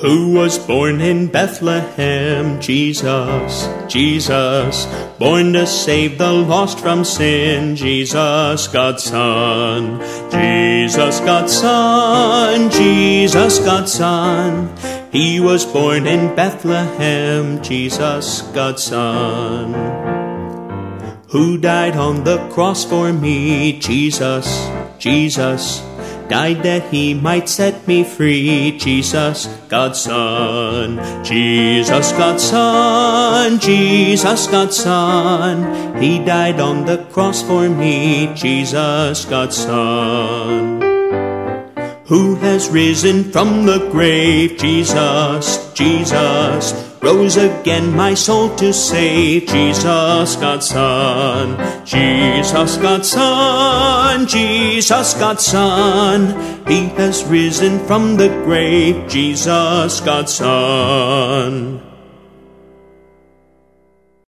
Who was born in Bethlehem? Jesus, Jesus, born to save the lost from sin. Jesus, God's Son, Jesus, God's Son, Jesus, God's Son. He was born in Bethlehem, Jesus, God's Son. Who died on the cross for me? Jesus, Jesus, died that he might set me free. Jesus, God's Son, Jesus, God's Son, Jesus, God's Son. He died on the cross for me. Jesus, God's Son. Who has risen from the grave? Jesus, Jesus, rose again my soul to save. Jesus, God's Son, Jesus, God's Son, Jesus, God's Son. He has risen from the grave. Jesus, God's Son.